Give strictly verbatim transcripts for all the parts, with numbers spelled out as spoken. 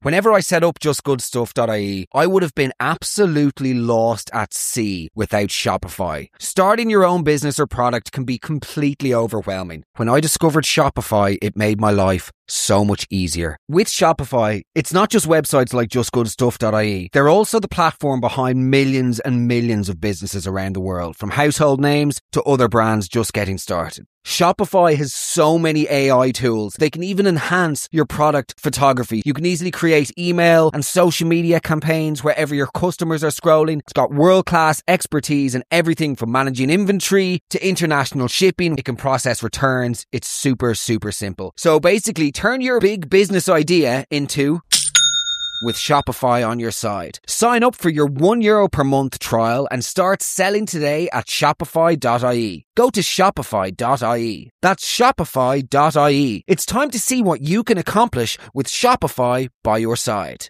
Whenever I set up just good stuff dot I E, I would have been absolutely lost at sea without Shopify. Starting your own business or product can be completely overwhelming. When I discovered Shopify, it made my life so much easier. With Shopify, it's not just websites like just good stuff dot I E. They're also the platform behind millions and millions of businesses around the world, from household names to other brands just getting started. Shopify has so many A I tools. They can even enhance your product photography. You can easily create email and social media campaigns wherever your customers are scrolling. It's got world-class expertise in everything from managing inventory to international shipping. It can process returns. It's super, super simple. So basically, turn your big business idea into... with Shopify on your side. Sign up for your one euro per month trial and start selling today at shopify dot I E. Go to shopify dot I E. That's shopify dot I E. It's time to see what you can accomplish with Shopify by your side.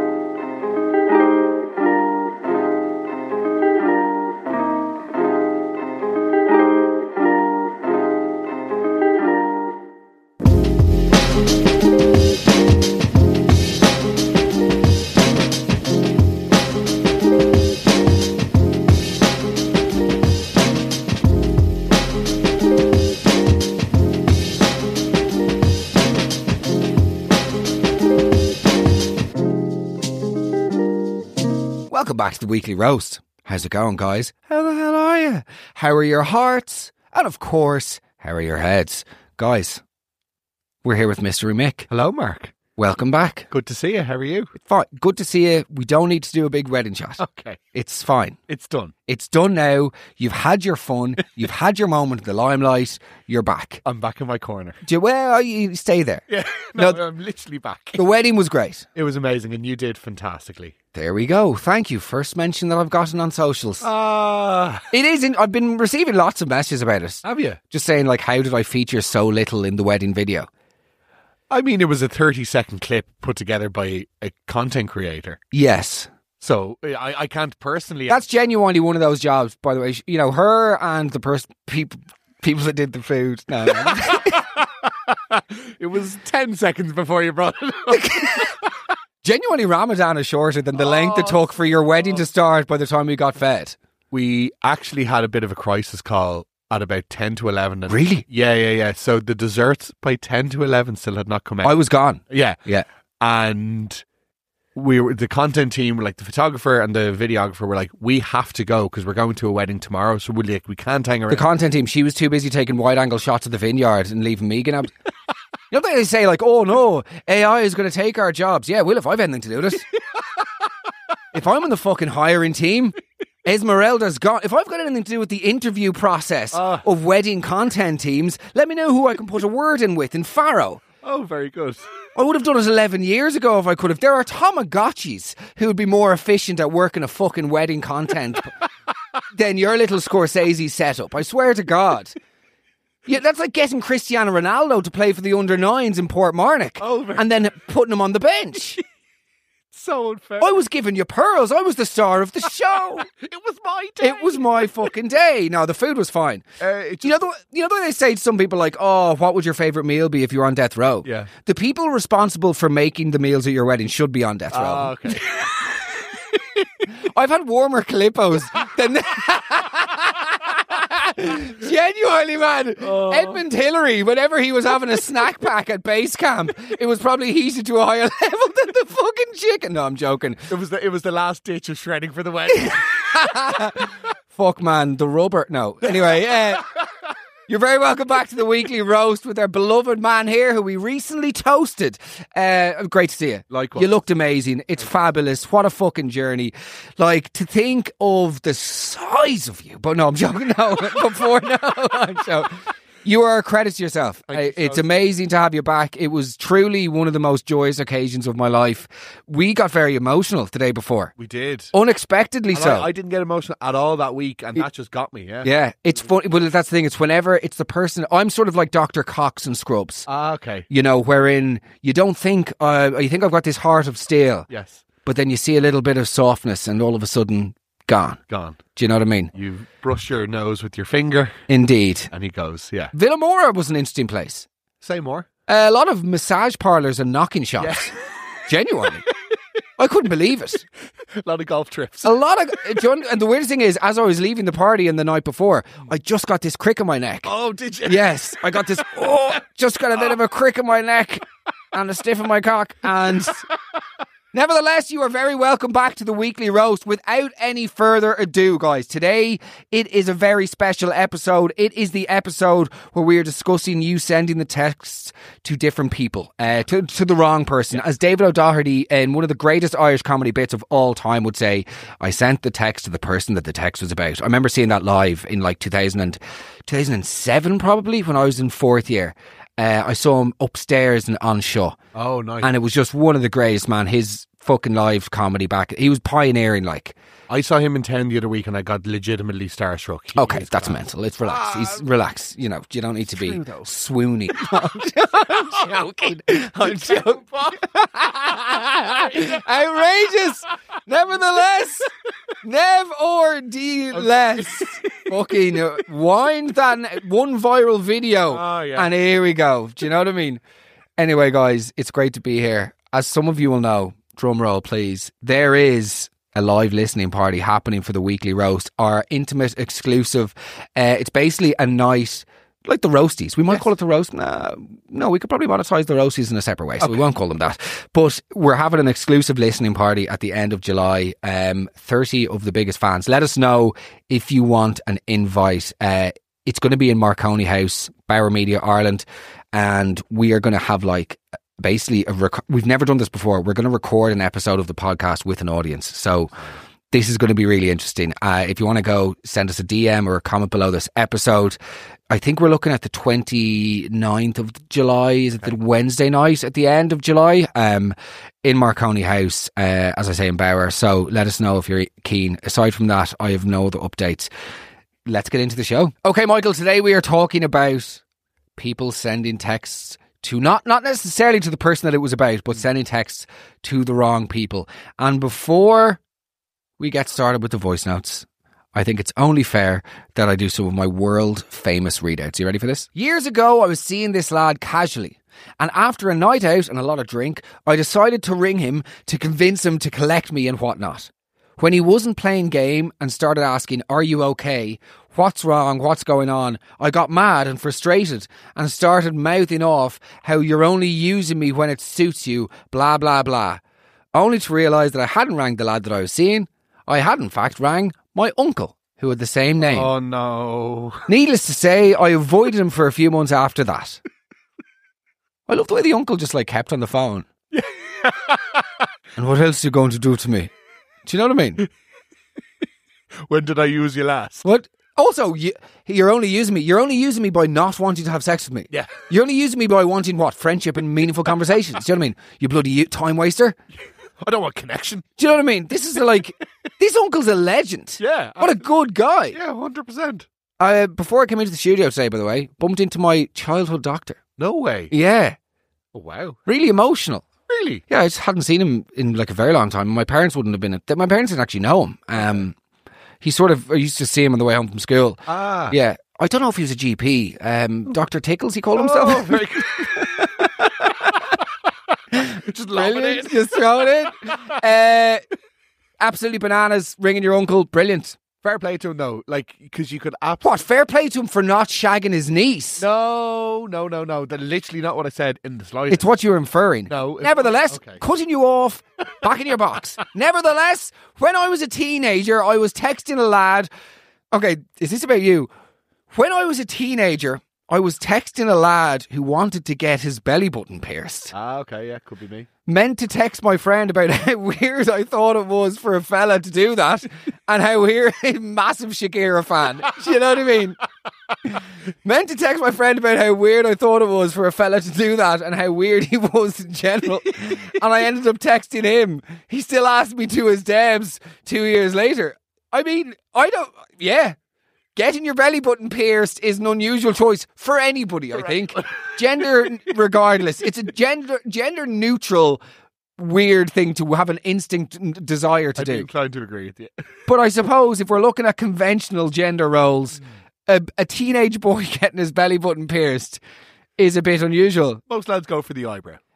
Welcome back to the Weekly Roast. How's it going, guys? How the hell are you? How are your hearts? And of course, how are your heads? Guys, we're here with Mystery Mick. Hello, Mark. Welcome back. Good to see you. How are you? Fine. Good to see you. We don't need to do a big wedding shot. Okay. It's fine. It's done. It's done now. You've had your fun. You've had your moment in the limelight. You're back. I'm back in my corner. Do you, well, you stay there. Yeah. No, No, I'm literally back. The wedding was great. It was amazing and you did fantastically. There we go. Thank you. First mention that I've gotten on socials. Ah. Uh, it is. In, I've been receiving lots of messages about it. Have you? Just saying, like, how did I feature so little in the wedding video? I mean, it was a thirty second clip put together by a content creator. Yes. So I, I can't personally... That's genuinely one of those jobs, by the way. You know, her and the person, people, people that did the food. No, no. It was ten seconds before you brought it up. Genuinely, Ramadan is shorter than the length it took for your wedding to start by the time we got fed. We actually had a bit of a crisis call at about ten to eleven. And really? Yeah, yeah, yeah. So the desserts by ten to eleven still had not come out. I was gone. Yeah. Yeah. And we were, the content team, like the photographer and the videographer were like, we have to go because we're going to a wedding tomorrow. So we're like, we can't hang around. The content team, she was too busy taking wide angle shots of the vineyard and leaving Megan out. You know, they say like, oh no, A I is going to take our jobs. Yeah, well, if I've anything to do with it. If I'm on the fucking hiring team, Esmeralda's gone. If I've got anything to do with the interview process uh, of wedding content teams, let me know who I can put a word in with in Faro. Oh, very good. I would have done it eleven years ago if I could have. There are Tamagotchis who would be more efficient at working a fucking wedding content than your little Scorsese setup. I swear to God. Yeah, that's like getting Cristiano Ronaldo to play for the under nines in Portmarnock oh, and then putting him on the bench. So unfair. I was giving you pearls. I was the star of the show. It was my day. It was my fucking day. No, the food was fine. Uh, just... You know the you know the way they say to some people like, "Oh, what would your favourite meal be if you were on death row?" Yeah. The people responsible for making the meals at your wedding should be on death row. Oh, okay. I've had warmer Calippos than... Genuinely, man. Oh. Edmund Hillary, whenever he was having a snack pack at base camp, it was probably heated to a higher level than the fucking chicken. No, I'm joking. It was the, it was the last ditch of shredding for the wedding. Fuck, man. The rubber. No. Anyway, uh, you're very welcome back to the Weekly Roast with our beloved man here who we recently toasted. Uh, great to see you. Likewise. You looked amazing. It's fabulous. What a fucking journey. Like, to think of the size of you. But no, I'm joking. No, before, no, I'm joking. You are a credit to yourself. You it's so. amazing to have you back. It was truly one of the most joyous occasions of my life. We got very emotional the day before. We did. Unexpectedly and so. I, I didn't get emotional at all that week, and that just got me, yeah. Yeah, it's funny. Well, that's the thing. It's whenever it's the person... I'm sort of like Doctor Cox and Scrubs. Ah, okay. You know, wherein you don't think... Uh, you think I've got this heart of steel. Yes. But then you see a little bit of softness and all of a sudden... Gone. Gone. Do you know what I mean? You brush your nose with your finger. Indeed. And he goes, yeah. Villamora was an interesting place. Say more. Uh, a lot of massage parlours and knocking shops. Yeah. Genuinely. I couldn't believe it. A lot of golf trips. A lot of, do you know, and the weirdest thing is, as I was leaving the party in the night before, I just got this crick in my neck. Oh, did you? Yes, I got this. Oh, just got a bit of a crick in my neck and a stiff in my cock, and. Nevertheless, you are very welcome back to the Weekly Roast. Without any further ado, guys, today it is a very special episode. It is the episode where we are discussing you sending the texts to different people, uh, to, to the wrong person. As David O'Doherty, in one of the greatest Irish comedy bits of all time, would say, I sent the text to the person that the text was about. I remember seeing that live in like two thousand, two thousand seven probably, when I was in fourth year. Uh, I saw him upstairs and on Shaw. Oh, nice. And it was just one of the greatest, man. His fucking live comedy back. He was pioneering, like. I saw him in town the other week and I got legitimately starstruck. He okay, that's class. mental. Let's relax. Ah, He's relax. You know, you don't need to be true, though. swoony. I'm joking. I'm joking. Outrageous. Nevertheless, Nev or D less. Fucking uh, wind that n- one viral video. Oh, yeah. And here we go. Do you know what I mean? Anyway, guys, it's great to be here. As some of you will know, drum roll please, there is a live listening party happening for the Weekly Roast, our intimate exclusive. Uh, it's basically a night like the roasties. We might yes. call it the roast. Nah, no, we could probably monetize the roasties in a separate way, so okay. we won't call them that. But we're having an exclusive listening party at the end of July. Um, thirty of the biggest fans. Let us know if you want an invite. Uh, it's going to be in Marconi House, Bauer Media, Ireland, and we are going to have like basically a rec- we've never done this before. We're going to record an episode of the podcast with an audience. So this is going to be really interesting. Uh, if you want to go, send us a D M or a comment below this episode. I think we're looking at the twenty-ninth of July. Is it the Wednesday night at the end of July? Um, in Marconi House, uh, as I say, in Bauer. So let us know if you're keen. Aside from that, I have no other updates. Let's get into the show. Okay, Michael, today we are talking about people sending texts to not, not necessarily to the person that it was about, but sending texts to the wrong people. And before we get started with the voice notes, I think it's only fair that I do some of my world famous readouts. You ready for this? Years ago, I was seeing this lad casually, and after a night out and a lot of drink, I decided to ring him to convince him to collect me and whatnot. When he wasn't playing game and started asking, are you okay? What's wrong? What's going on? I got mad and frustrated and started mouthing off how you're only using me when it suits you, blah, blah, blah. Only to realise that I hadn't rang the lad that I was seeing. I had in fact rang my uncle, who had the same name. Oh no. Needless to say, I avoided him for a few months after that. I love the way the uncle just like kept on the phone. And what else are you going to do to me? Do you know what I mean? When did I use you last? What? Also, you, you're only using me. You're only using me by not wanting to have sex with me. Yeah. You're only using me by wanting what? Friendship and meaningful conversations. Do you know what I mean? You bloody time waster. I don't want connection. Do you know what I mean? This is like, this uncle's a legend. Yeah. What a good guy. Yeah, one hundred percent. Uh, before I came into the studio today, by the way, bumped into my childhood doctor. No way. Yeah. Oh, wow. Really emotional. Really? Yeah, I just hadn't seen him in like a very long time. My parents wouldn't have been... My parents didn't actually know him. Um, he sort of... I used to see him on the way home from school. Ah. Yeah. I don't know if he was a G P. Um, Doctor Tickles, he called himself. Oh, very good. Just lobbing it. Just throwing it. Uh, absolutely bananas. Ringing your uncle. Brilliant. Fair play to him, though. Like, because you could absolutely... What? Fair play to him for not shagging his niece? No, no, no, no. That's literally not what I said in the slightest. It's what you're inferring. No. Nevertheless, okay. Cutting you off, back in your box. Nevertheless, when I was a teenager, I was texting a lad. Okay, is this about you? When I was a teenager, I was texting a lad who wanted to get his belly button pierced. Ah, okay, yeah, could be me. Meant to text my friend about how weird I thought it was for a fella to do that, and how weird, massive Shakira fan. Do you know what I mean? Meant to text my friend about how weird I thought it was for a fella to do that, and how weird he was in general. And I ended up texting him. He still asked me to his Debs two years later. I mean, I don't, yeah. Getting your belly button pierced is an unusual choice for anybody, I think. Gender regardless. It's a gender gender neutral weird thing to have an instinct desire to I'd do. be inclined to agree with you. But I suppose if we're looking at conventional gender roles, a, a teenage boy getting his belly button pierced is a bit unusual. Most lads go for the eyebrow.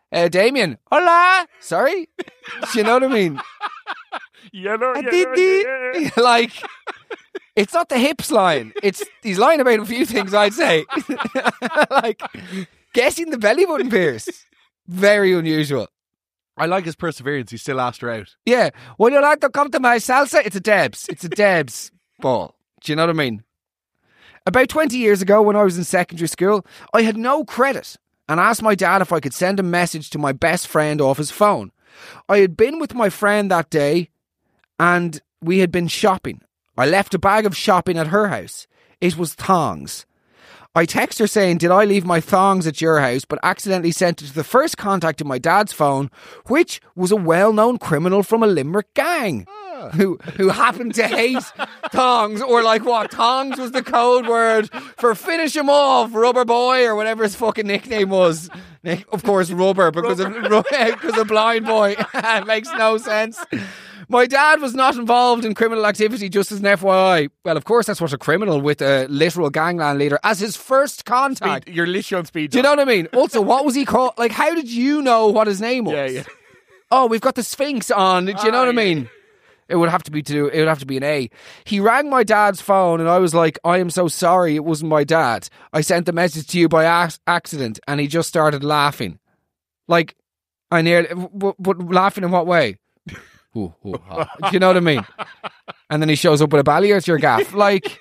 uh, Damien, hola. Sorry? Do you know what I mean? Yellow, A yellow, dee-dee. yeah. Like, it's not the hips line. It's he's lying about a few things, I'd say. Like, guessing the belly button pierce. Very unusual. I like his perseverance. He still asked her out. Yeah. Would you like to come to my salsa? It's a Debs. It's a Debs ball. Do you know what I mean? About twenty years ago, when I was in secondary school, I had no credit and asked my dad if I could send a message to my best friend off his phone. I had been with my friend that day and we had been shopping. I left a bag of shopping at her house. It was thongs. I text her saying, did I leave my thongs at your house, but accidentally sent it to the first contact in my dad's phone, which was a well-known criminal from a Limerick gang. Who who happened to hate thongs, or like what? Thongs was the code word for finish him off, Rubber Boy, or whatever his fucking nickname was. Of course, Rubber, because of because of Blind Boy. It makes no sense. My dad was not involved in criminal activity, just as an F Y I. Well, of course, that's what a criminal with a literal gangland leader as his first contact. Speed, you're literally on speed. Do you know what I mean? Also, what was he called? Like, how did you know what his name was? Yeah, yeah. Oh, we've got the Sphinx on. Do you know Ah, what I mean? yeah. It would have to be to. It would have to be an A. He rang my dad's phone, and I was like, "I am so sorry, it wasn't my dad. I sent the message to you by ac- accident," and he just started laughing, like I nearly. But, but laughing in what way? Ooh, ooh, ah. Do you know what I mean? And then he shows up with a ballier to your gaff, like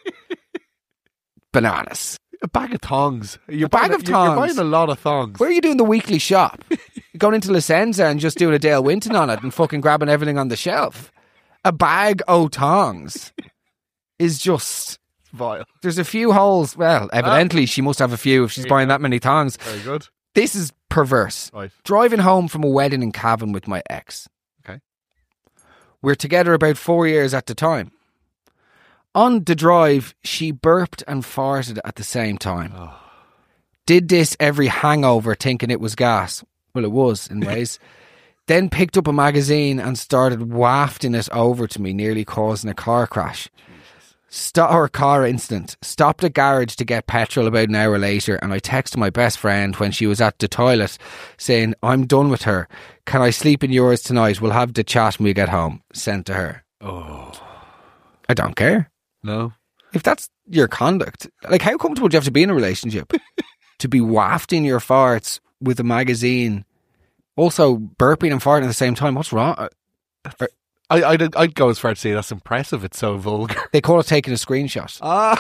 bananas. A bag of thongs. You're A bag buying, of you're- You're thongs. buying a lot of thongs. Where are you doing the weekly shop? You're going into Licenza and just doing a Dale Winton on it and fucking grabbing everything on the shelf. A bag o' tongs is just Vile. there's a few holes. Well, evidently she must have a few if she's There you buying go. that many tongs. Very good. This is perverse. Right. Driving home from a wedding in Cavan with my ex. Okay. We're together about four years at the time. On the drive, she burped and farted at the same time. Oh. Did this every hangover thinking it was gas. Well, it was in ways. Then picked up a magazine and started wafting it over to me, nearly causing a car crash. Stop, or car incident. Stopped at garage to get petrol about an hour later, and I texted my best friend when she was at the toilet saying, I'm done with her. Can I sleep in yours tonight? We'll have the chat when we get home. Sent to her. Oh. I don't care. No. If that's your conduct, like how comfortable do you have to be in a relationship to be wafting your farts with a magazine, also burping and farting at the same time? What's wrong? I, I'd, I'd go as far to say that's impressive. It's so vulgar. They call it taking a screenshot. Ah.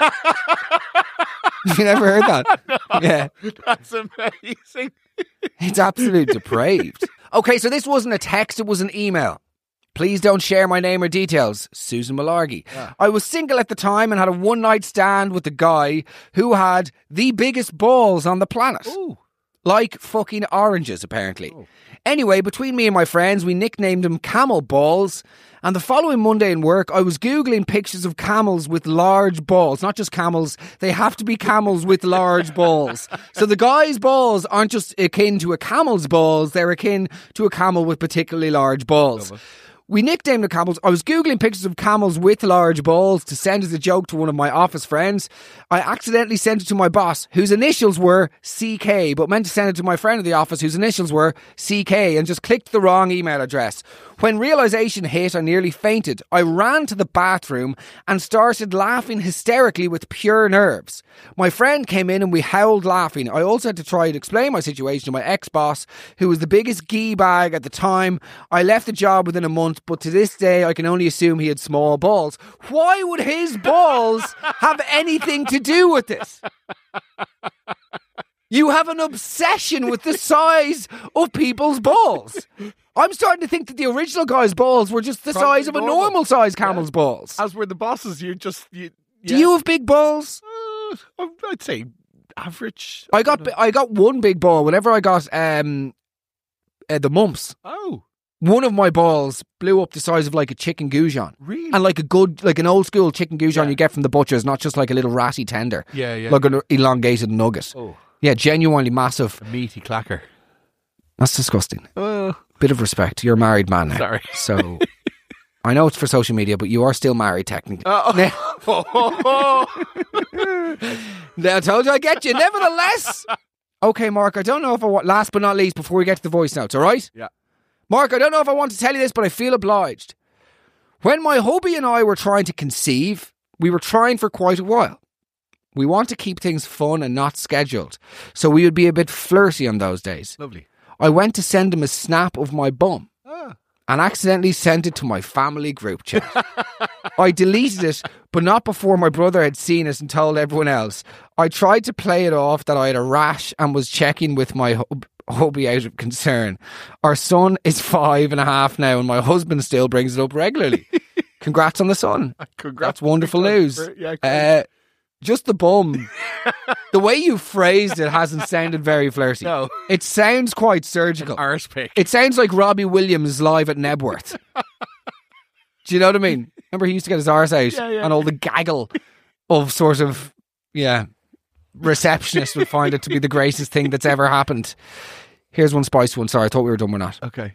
You never heard that? No, Yeah. That's amazing. It's absolutely depraved. Okay, so this wasn't a text, it was an email. Please don't share my name or details. Susan Malarkey. Yeah. I was single at the time and had a one-night stand with a guy who had the biggest balls on the planet. Ooh. Like fucking oranges, apparently. Oh. Anyway, between me and my friends, we nicknamed him Camel Balls. And the following Monday in work, I was Googling pictures of camels with large balls. Not just camels, they have to be camels with large balls. So the guy's balls aren't just akin to a camel's balls, they're akin to a camel with particularly large balls. We nicknamed the camels. I was Googling pictures of camels with large balls to send as a joke to one of my office friends. I accidentally sent it to my boss, whose initials were C K, but meant to send it to my friend in the office, whose initials were C K, and just clicked the wrong email address. When realisation hit, I nearly fainted. I ran to the bathroom and started laughing hysterically with pure nerves. My friend came in and we howled laughing. I also had to try and explain my situation to my ex-boss, who was the biggest gee bag at the time. I left the job within a month, but to this day I can only assume he had small balls. Why would his balls have anything to do with this? You have an obsession with the size of people's balls. I'm starting to think that the original guy's balls were just the Probably size of a normal. normal size camel's Yeah. balls. As were the bosses, you just... You, Do yeah. you have big balls? Uh, I'd say average. I got I got one big ball. Whenever I got um uh, the mumps, Oh, one of my balls blew up the size of like a chicken goujon. really? And like a good, like an old school chicken goujon Yeah. you get from the butcher's, not just like a little ratty tender. yeah, yeah. Like an elongated nugget. oh, Yeah, genuinely massive. a meaty clacker. That's disgusting. Oh, Bit of respect. You're a married man now. sorry. So, I know it's for social media, but you are still married technically. Oh. Now, I told you I'd get you. Nevertheless, Okay, Mark, I don't know if I want, last but not least, before we get to the voice notes, all right? Yeah. Mark, I don't know if I want to tell you this, but I feel obliged. When my hubby and I were trying to conceive, we were trying for quite a while. We want to keep things fun and not scheduled, so we would be a bit flirty on those days. Lovely. I went to send him a snap of my bum Ah. and accidentally sent it to my family group chat. I deleted it, but not before my brother had seen it and told everyone else. I tried to play it off that I had a rash and was checking with my hub- hubby out of concern. Our son is five and a half now and my husband still brings it up regularly. Congrats on the son. Congrats. That's wonderful news. Yeah, Uh, just the bum. The way you phrased it hasn't sounded very flirty. No. It sounds quite surgical. Arse pick. It sounds like Robbie Williams live at Nebworth. Do you know what I mean? Remember he used to get his arse out Yeah, yeah. and all the gaggle of sort of, yeah, receptionists would find it to be the greatest thing that's ever happened. Here's one spicy one. Sorry, I thought we were done. We're not. Okay.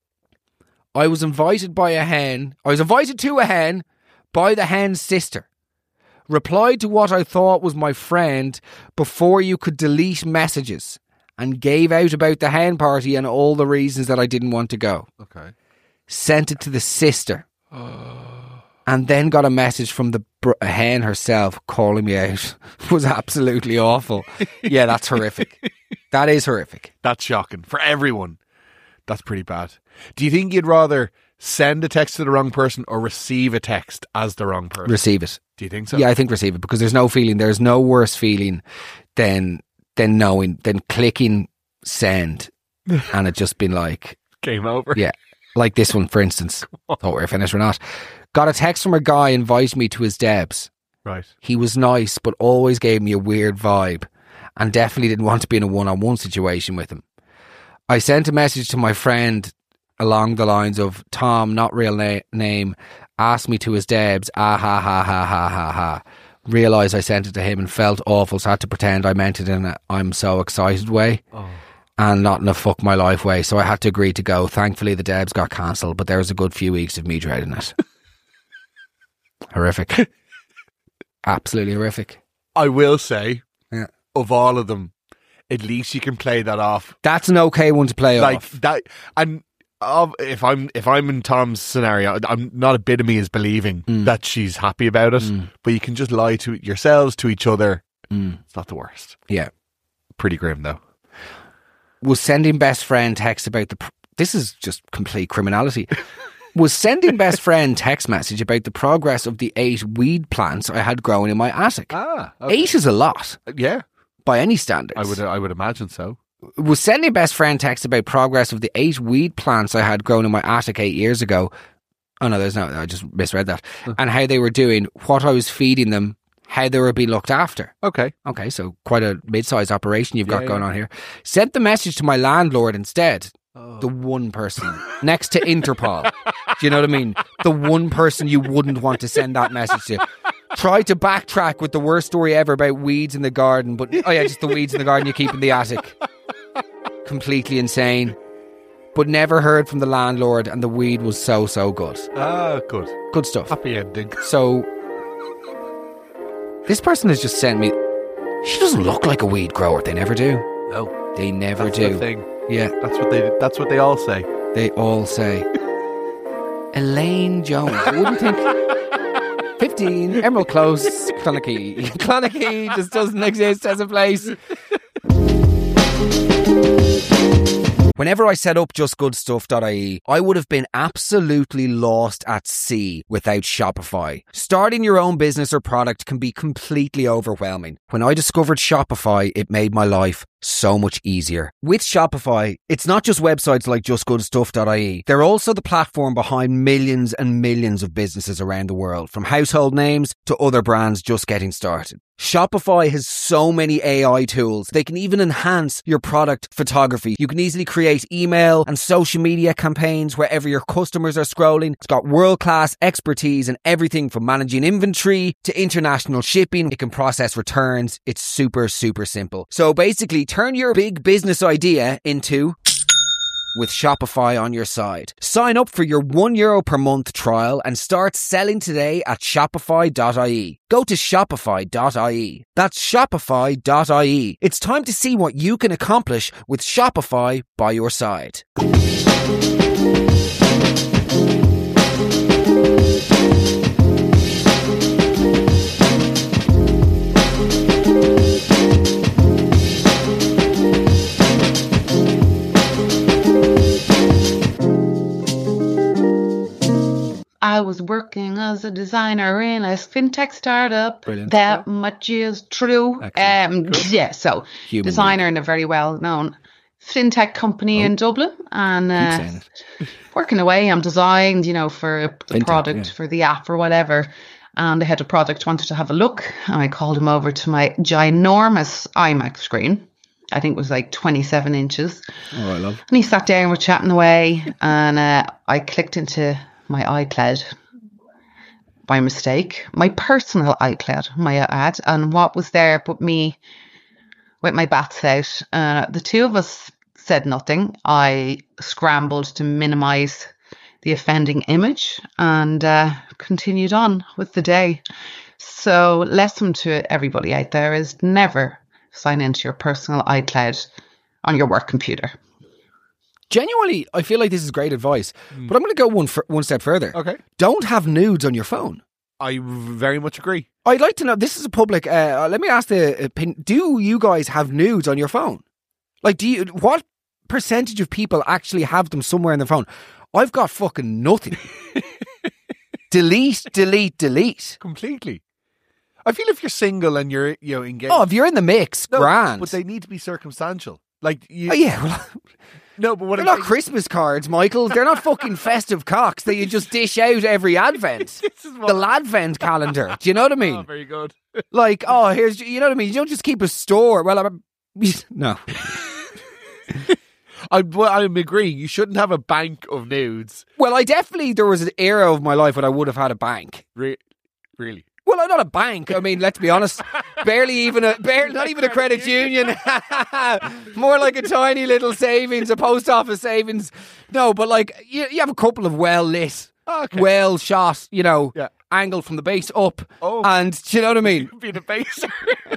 I was invited by a hen. I was invited to a hen by the hen's sister. Replied to what I thought was my friend before you could delete messages and gave out about the hen party and all the reasons that I didn't want to go. Okay. Sent it to the sister and then got a message from the br- hen herself calling me out. It was absolutely awful. Yeah, that's horrific. That is horrific. That's shocking for everyone. That's pretty bad. Do you think you'd rather send a text to the wrong person or receive a text as the wrong person? Receive it. Do you think so? Yeah, I think receive it because there's no feeling, there's no worse feeling than than knowing, than clicking send and it just been like, Game over. yeah, like this one, for instance. Thought we were finished or not. Got a text from a guy inviting me to his Debs. Right. He was nice, but always gave me a weird vibe and definitely didn't want to be in a one-on-one situation with him. I sent a message to my friend along the lines of, Tom, not real na- name, asked me to his Debs, ah ha ha ha ha ha ha. Realised I sent it to him and felt awful, so I had to pretend I meant it in a I'm so excited way. Oh. And not in a fuck my life way, so I had to agree to go. Thankfully the Debs got cancelled, but there was a good few weeks of me dreading it. Horrific. Absolutely horrific. I will say, Yeah. of all of them, at least you can play that off. That's an okay one to play Like off. that, and of, if I'm if I'm in Tom's scenario, I'm not a bit of me is believing Mm. that she's happy about it, Mm. but you can just lie to yourselves, to each other. Mm. It's not the worst. Yeah. Pretty grim though. Was sending best friend text about the... Pr- this is just complete criminality. Was sending best friend text message about the progress of the eight weed plants I had growing in my attic. Ah, Eight is a lot yeah. by any standards. I would I would imagine so. Was sending best friend text about progress of the eight weed plants I had grown in my attic eight years ago. Oh no, there's no, I just misread that. And how they were doing, what I was feeding them, how they were being looked after. Okay. Okay, so quite a mid-sized operation you've got Yeah, going yeah. on here. Sent the message to my landlord instead. Oh. The one person next to Interpol. Do you know what I mean? The one person you wouldn't want to send that message to. Tried to backtrack with the worst story ever about weeds in the garden, but oh yeah, just the weeds in the garden you keep in the attic. Completely insane. But never heard from the landlord, and the weed was so, so good. Ah, good. Good stuff. Happy ending. So, this person has just sent me... She doesn't look like a weed grower. They never do. No, They never that's do. the thing. Yeah, That's what they. That's what they all say. they all say. Elaine Jones. I wouldn't think... fifteen, Emerald Close, Clonakey. Clonakey just doesn't exist as a place. Whenever I set up just good stuff dot I E, I would have been absolutely lost at sea without Shopify. Starting your own business or product can be completely overwhelming. When I discovered Shopify, it made my life so much easier. With Shopify, it's not just websites like just good stuff dot I E. They're also the platform behind millions and millions of businesses around the world, from household names to other brands just getting started. Shopify has so many A I tools. They can even enhance your product photography. You can easily create email and social media campaigns wherever your customers are scrolling. It's got world-class expertise in everything from managing inventory to international shipping. It can process returns. It's super, super simple. So basically, turn your big business idea into with Shopify on your side. Sign up for your one euro per month trial and start selling today at shopify dot I E. Go to shopify dot I E. That's shopify dot I E. It's time to see what you can accomplish with Shopify by your side. I was working as a designer in a fintech startup. Brilliant. That Yeah. much is true. Excellent. Um, yeah, so Human designer in a very well-known fintech company Oh. in Dublin, and Keep uh, saying it. working away. I'm designed, you know, for the Fintech, product, yeah. for the app or whatever. And the head of product wanted to have a look, and I called him over to my ginormous iMac screen. I think it was like twenty-seven inches. Oh, I love. And he sat down, we're chatting away, and uh, I clicked into my iCloud by mistake, my personal iCloud, my ad, and what was there but me with my bats out. Uh, the two of us said nothing. I scrambled to minimize the offending image and uh, continued on with the day. So, lesson to everybody out there is never sign into your personal iCloud on your work computer. Genuinely, I feel like this is great advice, but I'm going to go one f- one step further. Okay. Don't have nudes on your phone. I very much agree. I'd like to know, this is a public, uh, let me ask the opinion, do you guys have nudes on your phone? Like, do you, what percentage of people actually have them somewhere in their phone? I've got fucking nothing. delete, delete, delete. Completely. I feel if you're single and you're, you know, engaged. Oh, if you're in the mix, No, grand. But they need to be circumstantial. Like, you, Oh, yeah, well, no, but what they're I'm not saying- Christmas cards, Michael. They're not fucking festive cocks that you just dish out every Advent. This is what The Ladvent calendar. Do you know what I Oh, mean? very good. Like, oh, here's, you know what I mean? You don't just keep a store. Well, I'm, no. I, well, I'm agreeing. You shouldn't have a bank of nudes. Well, I definitely, there was an era of my life when I would have had a bank. Re- really. Well, I'm not a bank. I mean, let's be honest. Barely even a, barely, not even a credit union. More like a tiny little savings, a post office savings. No, but like, you, you have a couple of well lit, Okay. well shot, you know, Yeah. angle from the base up. Oh. And do you know what I mean? Be the baser.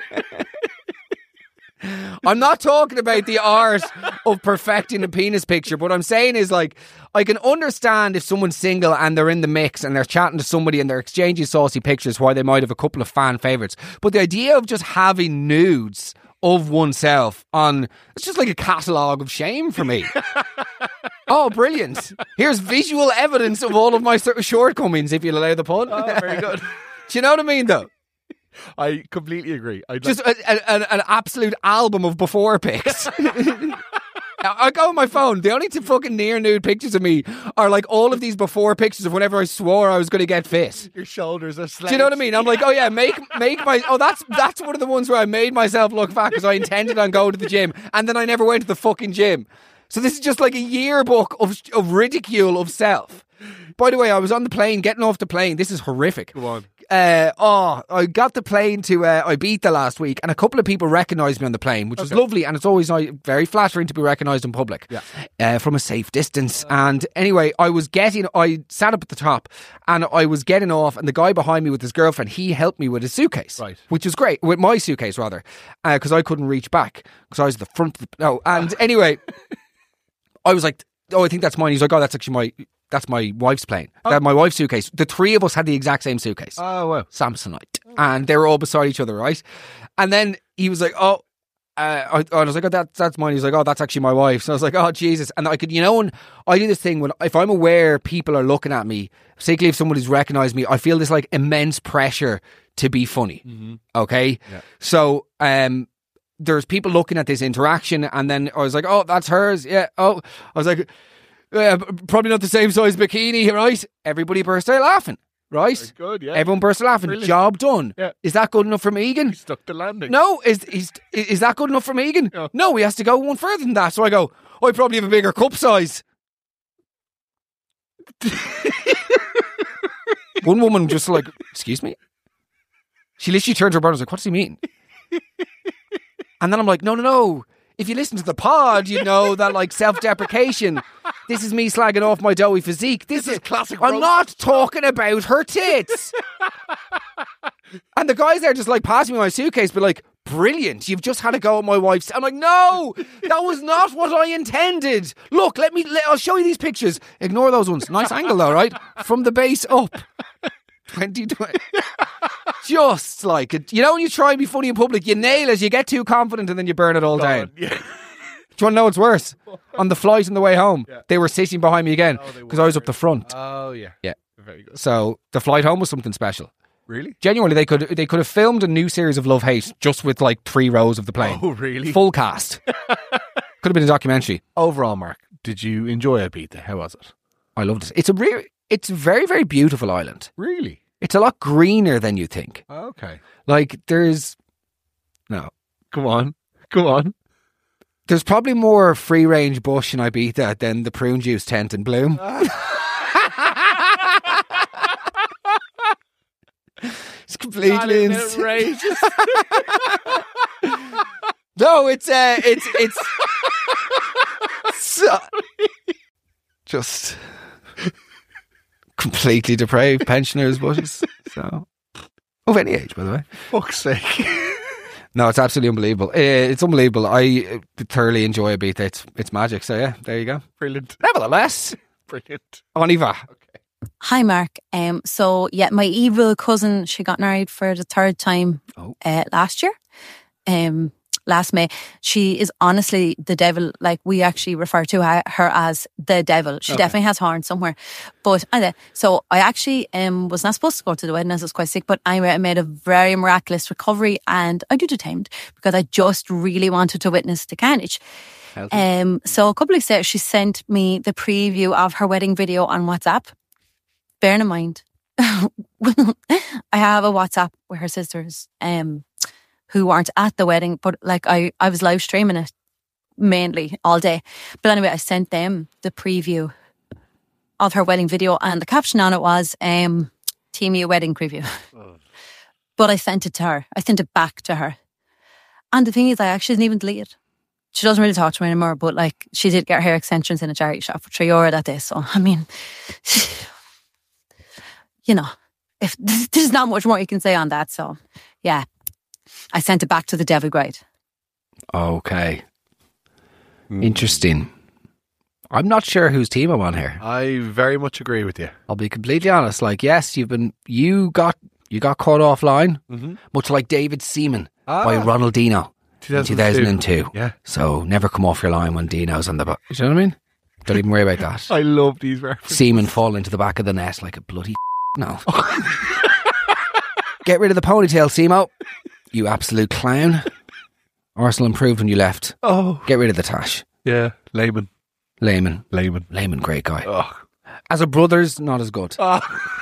I'm not talking about the art of perfecting a penis picture. What I'm saying is, like, I can understand if someone's single and they're in the mix and they're chatting to somebody and they're exchanging saucy pictures, why they might have a couple of fan favourites. But the idea of just having nudes of oneself on, it's just like a catalogue of shame for me. Oh, brilliant. Here's visual evidence of all of my sort of shortcomings, if you'll allow the pun. Oh, very good. Do you know what I mean, though? I completely agree. I'd Just a, a, an, an absolute album of before pics. I go on my phone. The only two fucking near nude pictures of me are like all of these before pictures of whenever I swore I was going to get fit. your shoulders are slouched. Do you know what I mean? I'm like, oh yeah, make make my oh that's that's one of the ones where I made myself look fat because I intended on going to the gym and then I never went to the fucking gym. So this is just like a yearbook of of ridicule of self. By the way, I was on the plane, getting off the plane. This is horrific. Go on. Uh, oh, I got the plane to uh, Ibiza last week, and a couple of people recognised me on the plane, which was Okay. lovely, and it's always uh, very flattering to be recognised in public, Yeah. uh, from a safe distance. And anyway, I was getting, I sat up at the top, and I was getting off, and the guy behind me with his girlfriend, he helped me with his suitcase, Right. which was great, with my suitcase rather, because I couldn't reach back because I was at the front. Of the, no, and anyway, I was like, oh, I think that's mine. He's like, oh, that's actually my. That's my wife's plane. That my wife's suitcase. The three of us had the exact same suitcase. Oh, wow. Samsonite. And they were all beside each other, right? And then he was like, oh, uh, I, I was like, oh, that, that's mine. He was like, oh, that's actually my wife's. And I was like, oh, Jesus. And I could, you know, when I do this thing, when if I'm aware people are looking at me, particularly if somebody's recognised me, I feel this like immense pressure to be funny. Mm-hmm. Okay? Yeah. So, um, there's people looking at this interaction, and then I was like, oh, that's hers. Yeah. Oh, I was like, Uh, probably not the same size bikini, right? Everybody burst out laughing, right? Very good, yeah. Everyone burst out laughing. Brilliant. Job done. Yeah. Is that good enough for Megan? He stuck the landing. No. Is is is that good enough for Megan? No. No, he has to go one further than that. So I go, I probably have a bigger cup size. One woman just like, excuse me? She literally turned to her brother and was like, what does he mean? And then I'm like, no, no, no. if you listen to the pod, you know that like self-deprecation. This is me slagging off my doughy physique. This, This is is classic I'm roast. not talking about her tits. And the guys there just like passing me my suitcase, but like, brilliant, you've just had a go at my wife's. I'm like, no, that was not what I intended. Look, let me, let, I'll show you these pictures. Ignore those ones. Nice angle though, right? From the base up. twenty twenty. Just like, it, you know when you try and be funny in public, you nail it, you get too confident and then you burn it all down. Yeah. Do you want to know what's worse? On the flight on the way home, Yeah. they were sitting behind me again Oh, they because I was up the front. Oh, yeah. Yeah. Very good. So the flight home was something special. Really? Genuinely, they could they could have filmed a new series of Love Hate just with like three rows of the plane. Oh, really? Full cast. Could have been a documentary. Overall, Mark, did you enjoy Ibiza? How was it? I loved it. It's a real, it's a very, very beautiful island. Really? It's a lot greener than you think. Okay. Like there's no, Go on. Go on. there's probably more free range bush in Ibiza than the prune juice tent in Bloom. It's completely insane. outrageous. No, it's uh, it's it's so, just completely depraved pensioners' bushes. So, of any age, by the way. Fuck's sake. No, it's absolutely unbelievable. Uh, It's unbelievable. I uh, thoroughly enjoy Ibiza. It's it's magic. So yeah, there you go. Brilliant. Nevertheless, Brilliant. on y va. Hi, Mark. Um, so yeah, my evil cousin, she got married for the third time Oh. uh, last year. Um, last May. She is honestly the devil. Like we actually refer to her, her as the devil. She Okay. definitely has horns somewhere. But uh, so I actually um was not supposed to go to the wedding as I was quite sick, but I made a very miraculous recovery and I do detained because I just really wanted to witness the carnage. Healthy. Um, so a couple of weeks later, she sent me the preview of her wedding video on WhatsApp. Bearing in mind, I have a WhatsApp with her sisters um, who weren't at the wedding, but like I, I was live streaming it mainly all day. But anyway, I sent them the preview of her wedding video and the caption on it was um, Team U wedding preview. But I sent it to her. I sent it back to her. And the thing is, I actually didn't even delete it. She doesn't really talk to me anymore, but like she did get her hair extensions in a charity shop for three euro that day. So, I mean... You know, if there's not much more you can say on that. So, yeah, I sent it back to the devil grade. Okay. Interesting. I'm not sure whose team I'm on here. I very much agree with you. I'll be completely honest. Like, yes, you've been you got you got caught offline, Mm-hmm. much like David Seaman Ah. by Ronald Dino in two thousand two. Yeah. So never come off your line when Dino's on the back. Do you know what I mean? Don't even worry about that. I love these references. Seaman fall into the back of the net like a bloody no. Get rid of the ponytail, Seamo. You absolute clown. Arsenal improved when you left. Oh. Get rid of the tash. Yeah. Layman. Layman. Layman. Layman, great guy. Oh. As a brother's, not as good. Oh.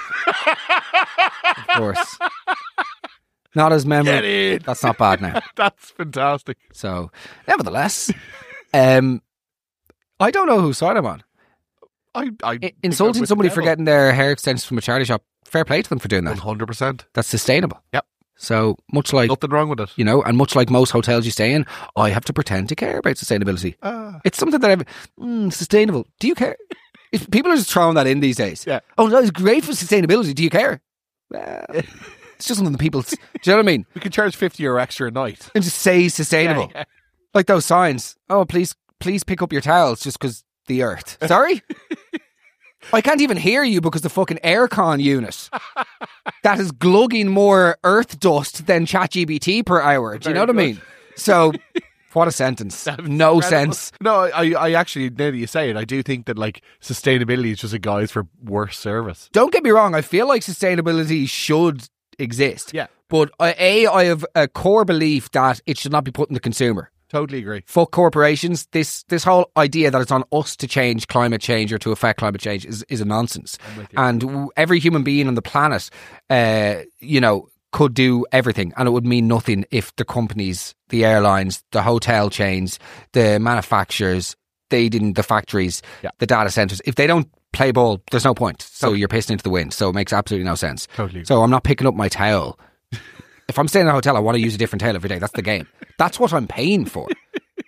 Of course. Not as memorable. Get in. That's not bad now. That's fantastic. So, nevertheless, um, I don't know whose side I'm on. I, I I- insulting somebody for getting their hair extensions from a charity shop, fair play to them for doing one that. hundred percent. That's sustainable. Yep. So, much like, Nothing wrong with it. you know, and much like most hotels you stay in, I have to pretend to care about sustainability. Ah. It's something that I've, mm, sustainable. Do you care? If people are just throwing that in these days. Yeah. Oh, no, it's great for sustainability. Do you care? Well, it's just something that people, do you know what I mean? We could charge fifty euro extra a night. And just say sustainable. Yeah, yeah. Like those signs. Oh, please, please pick up your towels just because the earth. Sorry? I can't even hear you because the fucking aircon unit that is glugging more earth dust than ChatGPT per hour. Do you know Very what I good. mean? So, what a sentence. No Incredible. sense. No, I, I actually, now that you say it, I do think that like sustainability is just a guise for worse service. Don't get me wrong. I feel like sustainability should exist. Yeah. But uh, A, I have a core belief that it should not be put on the consumer. Totally agree. Fuck corporations. This this whole idea that it's on us to change climate change or to affect climate change is, is a nonsense. with you. And w- every human being on the planet, uh, you know, could do everything, and it would mean nothing if the companies, the airlines, the hotel chains, the manufacturers, they didn't, the factories, Yeah. the data centers, if they don't play ball, there's no point. So Totally. you're pissing into the wind. So it makes absolutely no sense. Totally. So I'm not picking up my towel. If I'm staying in a hotel, I want to use a different towel every day. That's the game. That's what I'm paying for.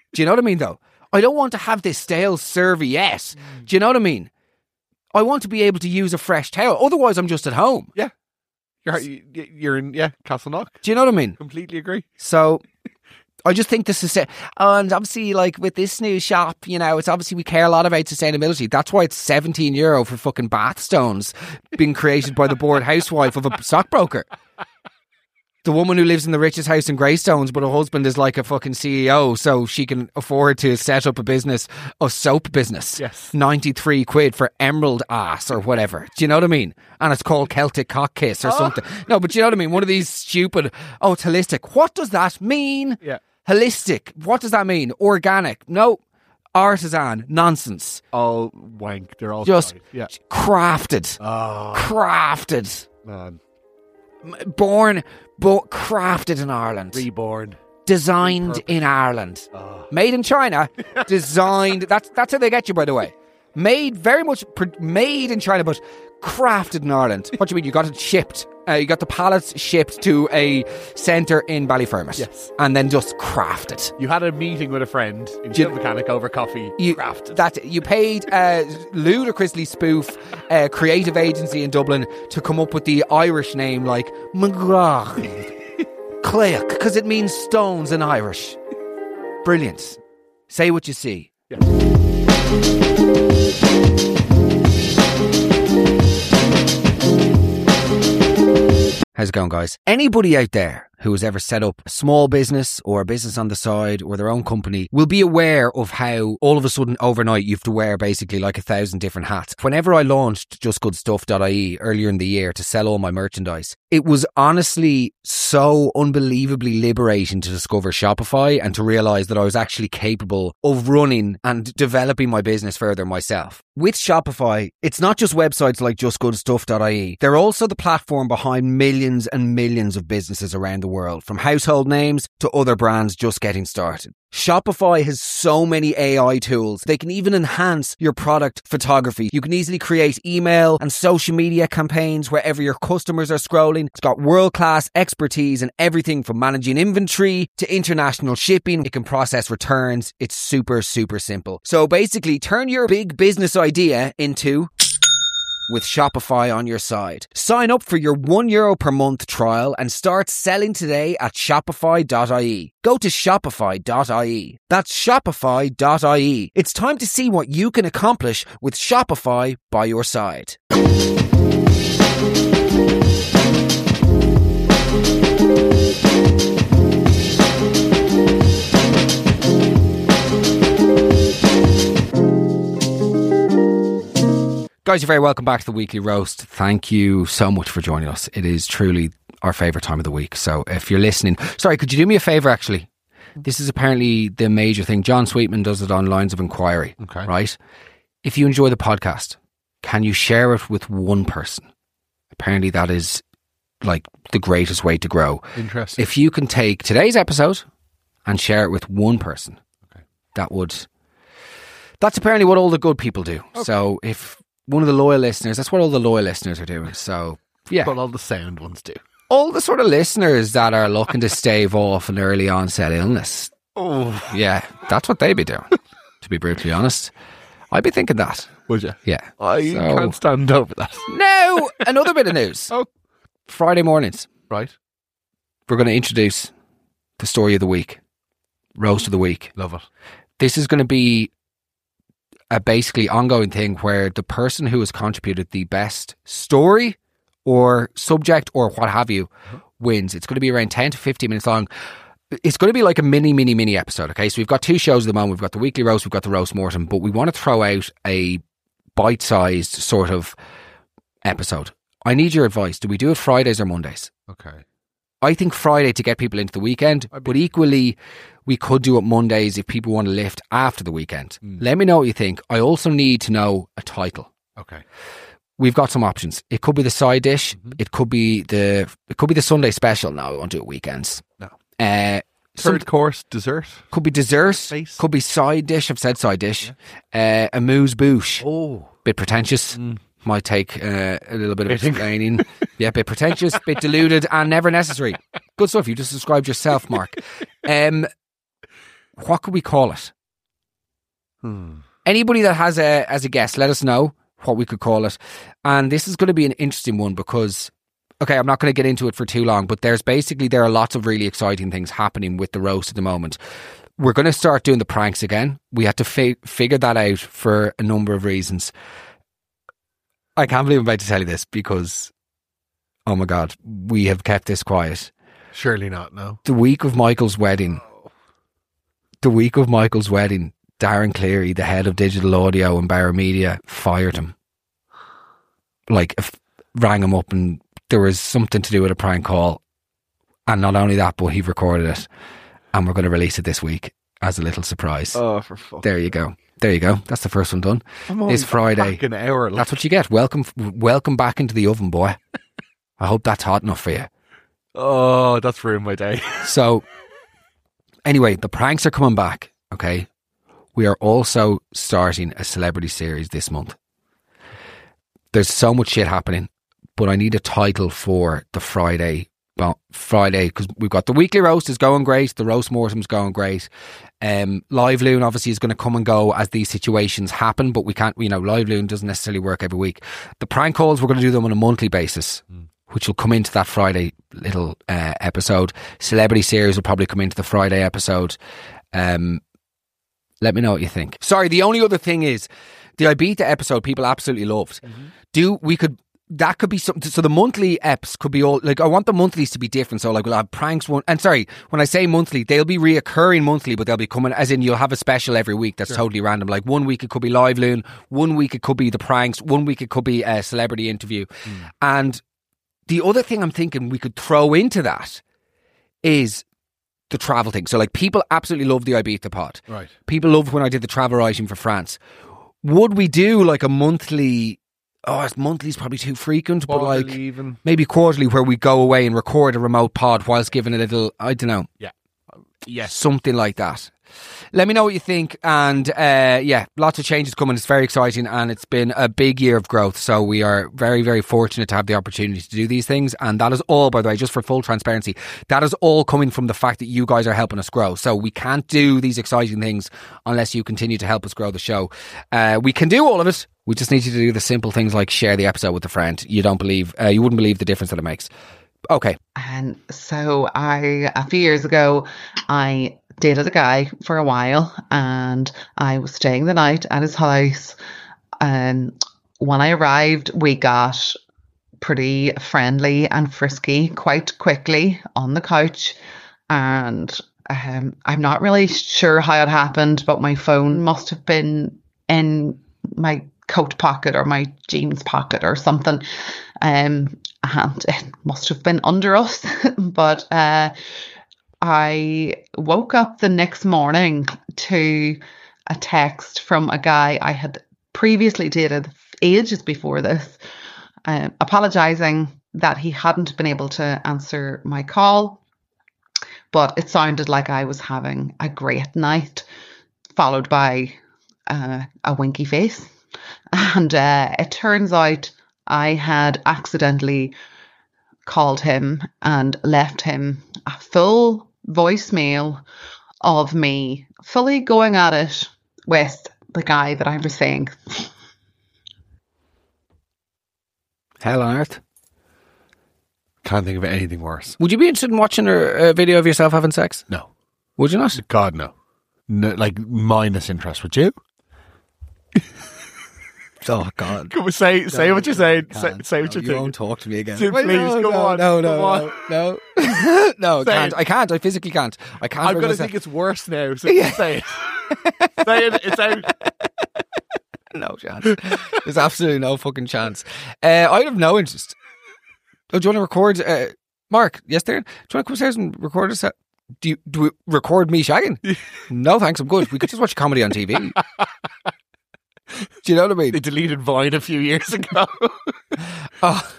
Do you know what I mean, though? I don't want to have this stale serviette. Mm. Do you know what I mean? I want to be able to use a fresh towel. Otherwise, I'm just at home. Yeah. You're, you're in, yeah, Castleknock. Do you know what I mean? Completely agree. So... I just think this is it. And obviously, like with this new shop, you know, it's obviously we care a lot about sustainability. That's why it's seventeen euro for fucking bath stones being created by the bored housewife of a stockbroker. The woman who lives in the richest house in Greystones, but her husband is like a fucking C E O, so she can afford to set up a business, a soap business. Yes. ninety-three quid for emerald ass or whatever. Do you know what I mean? And it's called Celtic Cock Kiss or oh. something. No, but do you know what I mean? One of these stupid, oh, it's holistic. What does that mean? Yeah. Holistic. What does that mean? Organic. No. Artisan. Nonsense. All wank. They're all just yeah. crafted. Oh. Crafted. Man. Born, bo- crafted in Ireland. Reborn. Designed Repurposed. In Ireland. Oh. Made in China. Designed. That's that's how they get you, by the way. Made, very much pr- made in China, but crafted in Ireland. What do you mean? You got it shipped. Uh, you got the pallets shipped to a centre in Ballyfermot. Yes. And then just crafted. You had a meeting with a friend in Ship Mechanic over coffee. You, crafted. That, you paid a ludicrously spoof uh, creative agency in Dublin to come up with the Irish name like McGrath. Claich, because it means stones in Irish. Brilliant. Say what you see. Yeah. How's it going, guys? Anybody out there who has ever set up a small business or a business on the side or their own company will be aware of how all of a sudden overnight you have to wear basically like a thousand different hats. Whenever I launched just good stuff dot I E earlier in the year to sell all my merchandise, it was honestly so unbelievably liberating to discover Shopify and to realise that I was actually capable of running and developing my business further myself. With Shopify, it's not just websites like just good stuff dot I E. They're also the platform behind millions and millions of businesses around the world, from household names to other brands just getting started. Shopify has so many A I tools. They can even enhance your product photography. You can easily create email and social media campaigns wherever your customers are scrolling. It's got world-class expertise in everything from managing inventory to international shipping. It can process returns. It's super, super simple. So basically, turn your big business idea into... with Shopify on your side. Sign up for your one euro per month trial and start selling today at shopify dot I E. Go to shopify dot I E. That's shopify dot I E. It's time to see what you can accomplish with Shopify by your side. Guys, you're very welcome back to the Weekly Roast. Thank you so much for joining us. It is truly our favourite time of the week. So if you're listening... Sorry, could you do me a favour, actually? This is apparently the major thing. John Sweetman does it on Lines of Inquiry. Okay. Right? If you enjoy the podcast, can you share it with one person? Apparently that is like the greatest way to grow. Interesting. If you can take today's episode and share it with one person, okay, that would... That's apparently what all the good people do. Okay. So if... one of the loyal listeners, that's what all the loyal listeners are doing. So, yeah. But all the sound ones do. All the sort of listeners that are looking to stave off an early onset illness. Oh. Yeah, that's what they'd be doing, to be brutally honest. I'd be thinking that. Would you? Yeah. I so, can't stand over that. Now, another bit of news. Oh. Friday mornings. Right. We're going to introduce the story of the week. Roast of the week. Love it. This is going to be a basically ongoing thing where the person who has contributed the best story or subject or what have you wins. It's going to be around ten to fifteen minutes long. It's going to be like a mini, mini, mini episode. Okay, so we've got two shows at the moment. We've got the Weekly Roast, we've got the Roast Mortem, but we want to throw out a bite-sized sort of episode. I need your advice. Do we do it Fridays or Mondays? Okay. I think Friday to get people into the weekend, but equally we could do it Mondays if people want to lift after the weekend. Mm. Let me know what you think. I also need to know a title. Okay. We've got some options. It could be the side dish. Mm-hmm. It could be the it could be the Sunday special. No, we won't do it weekends. No. Uh, Third some, course, dessert. Could be dessert. Space. Could be side dish. I've said side dish. Yeah. Uh, a mousse bouche. Oh. Bit pretentious. Mm. Might take uh, a little bit of explaining. Yeah, bit pretentious, bit diluted, and never necessary. Good stuff. You just described yourself, Mark. Um, what could we call it? Hmm. Anybody that has a as a guest, let us know what we could call it. And this is going to be an interesting one because, okay, I'm not going to get into it for too long, but there's basically, there are lots of really exciting things happening with the roast at the moment. We're going to start doing the pranks again. We had to fi- figure that out for a number of reasons. I can't believe I'm about to tell you this because, oh my God, we have kept this quiet. Surely not, no. The week of Michael's wedding, the week of Michael's wedding, Darren Cleary, the head of digital audio and Bauer Media, fired him. Like, if, rang him up and there was something to do with a prank call. And not only that, but he recorded it. And we're going to release it this week as a little surprise. Oh, for fuck. There you go. There you go. That's the first one done. It's Friday. Back an hour. That's what you get. Welcome, welcome back into the oven, boy. I hope that's hot enough for you. Oh, that's ruined my day. So, anyway, the pranks are coming back, okay? We are also starting a celebrity series this month. There's so much shit happening, but I need a title for the Friday, well, Friday, because we've got the weekly roast is going great, the roast mortem's going great. Um, Live Loon obviously is going to come and go as these situations happen, but we can't, you know, Live Loon doesn't necessarily work every week. The prank calls, we're going to do them on a monthly basis. Mm. Which will come into that Friday little uh, episode. Celebrity series will probably come into the Friday episode. Um, let me know what you think. Sorry, the only other thing is the Ibiza episode people absolutely loved. Mm-hmm. Do we could that could be something. So the monthly eps could be all like I want the monthlies to be different. So like we'll have pranks one. And sorry, when I say monthly, they'll be reoccurring monthly, but they'll be coming as in you'll have a special every week. That's sure. Totally random. Like one week it could be Live Loon, one week it could be the pranks, one week it could be a celebrity interview, mm. and the other thing I'm thinking we could throw into that is the travel thing. So like people absolutely love the Ibiza pod. Right. People loved when I did the travel writing for France. Would we do like a monthly, oh, monthly is probably too frequent, quarterly but like even. Maybe quarterly where we go away and record a remote pod whilst giving a little, I don't know. Yeah. Yes. Something like that. Let me know what you think. And uh, yeah, lots of changes coming. It's very exciting and it's been a big year of growth. So we are very, very fortunate to have the opportunity to do these things. And that is all, by the way, just for full transparency, that is all coming from the fact that you guys are helping us grow. So we can't do these exciting things unless you continue to help us grow the show. Uh, we can do all of it. We just need you to do the simple things like share the episode with a friend. You don't believe, uh, you wouldn't believe the difference that it makes. Okay. And so I, a few years ago, I dated a guy for a while and I was staying the night at his house. And when I arrived, we got pretty friendly and frisky quite quickly on the couch. And um, I'm not really sure how it happened, but my phone must have been in my coat pocket or my jeans pocket or something. Um, and it must have been under us. But uh, I woke up the next morning to a text from a guy I had previously dated ages before this, uh, apologising that he hadn't been able to answer my call. But it sounded like I was having a great night, followed by uh, a winky face. And uh, it turns out I had accidentally called him and left him a full voicemail of me fully going at it with the guy that I was saying. Hell on earth. Can't think of anything worse. Would you be interested in watching a, a video of yourself having sex? No. Would you not? God, no. no like, minus interest. Would you? Oh God! Come on, say no, say what you're saying. Say, say what no, you're you saying. Won't talk to me again. Please, no, go no, on. No, no, go on. no, no, no. I can't. I can't. I physically can't. I can't. I'm going to think it's worse now. So yeah. Say it. Say it. It's out. No chance. There's absolutely no fucking chance. Uh, I have no interest. Oh, do you want to record, uh, Mark? Yes, there. Do you want to come upstairs and record a set? Do you do we record me shagging? No, thanks. I'm good. We could just watch comedy on T V. Do you know what I mean? They deleted Vine a few years ago. Oh.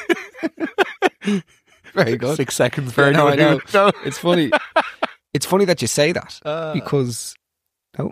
Very good. Six seconds for yeah, no, I know. No. It's funny. It's funny that you say that uh. because no.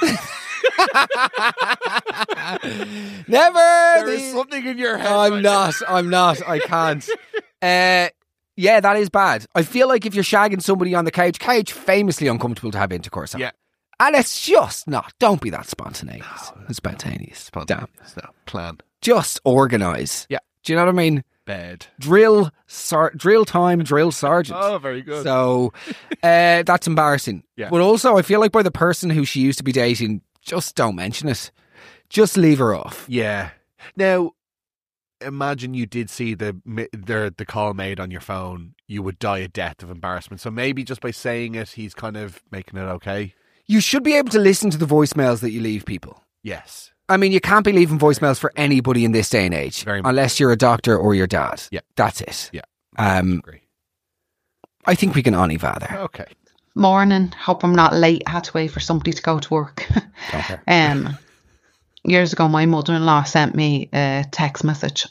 Never. There is something in your head. I'm right not. now. I'm not. I can't. Uh, yeah, that is bad. I feel like if you're shagging somebody on the couch, couch famously uncomfortable to have intercourse on. Yeah. And it's just not. Don't be that spontaneous. No, spontaneous. Spontaneous. No. Plan. Just organise. Yeah. Do you know what I mean? Bed. Drill, sar- drill time, drill sergeant. Oh, very good. So uh, that's embarrassing. Yeah. But also, I feel like by the person who she used to be dating, just don't mention it. Just leave her off. Yeah. Now, imagine you did see the the the call made on your phone, you would die a death of embarrassment. So maybe just by saying it, he's kind of making it okay. You should be able to listen to the voicemails that you leave people. Yes. I mean, you can't be leaving voicemails for anybody in this day and age, Very much. unless you're a doctor or your dad. Yeah. That's it. Yeah. Um, Agree. I think we can aniva there. Okay. Morning. Hope I'm not late. Had to wait for somebody to go to work. Don't care. um, years ago, my mother-in-law sent me a text message.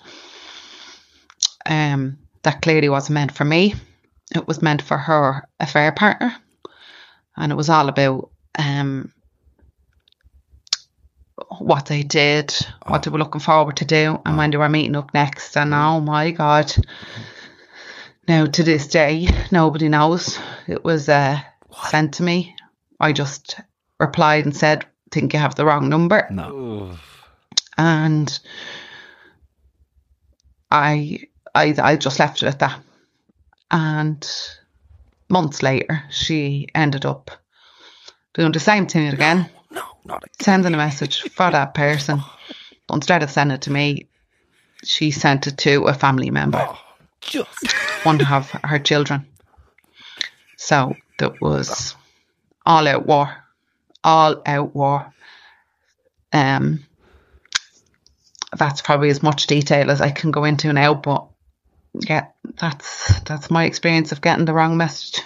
Um, that clearly wasn't meant for me. It was meant for her affair partner, and it was all about um what they did, Oh. what they were looking forward to do, and when they were meeting up next. And oh my God. Now, to this day, nobody knows. It was uh, sent to me. I just replied and said, think you have the wrong number. No. And I, I, I just left it at that. And months later, she ended up doing the same thing again. No, not again. Sending a message for that person. But instead of sending it to me, she sent it to a family member. Oh, just. One to have her children. So there was all out war. All out war. Um, that's probably as much detail as I can go into now, but yeah, that's that's my experience of getting the wrong message.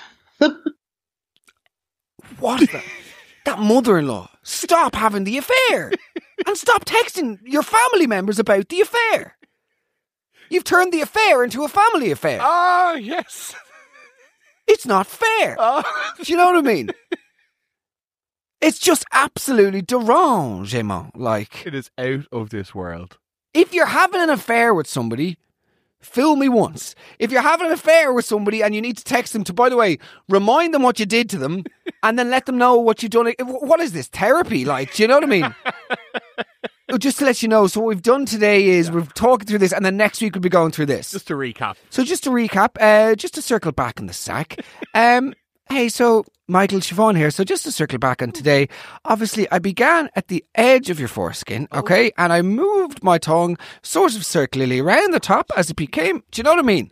What is that? That mother-in-law. Stop having the affair. And stop texting your family members about the affair. You've turned the affair into a family affair. Ah, yes. It's not fair. Oh. Do you know what I mean? It's just absolutely derangement. Like, It is out of this world. if you're having an affair with somebody, fool me once. If you're having an affair with somebody and you need to text them to, by the way, remind them what you did to them and then let them know what you've done. What is this? Therapy? Like, do you know what I mean? Just to let you know, so what we've done today is we're talking through this, and then next week we'll be going through this. Just to recap. So just to recap, uh, just to circle back in the sack. Um, hey, so Michael Siobhan here. So just to circle back on today, obviously I began at the edge of your foreskin, okay, and I moved my tongue sort of circularly around the top as it became. Do you know what I mean?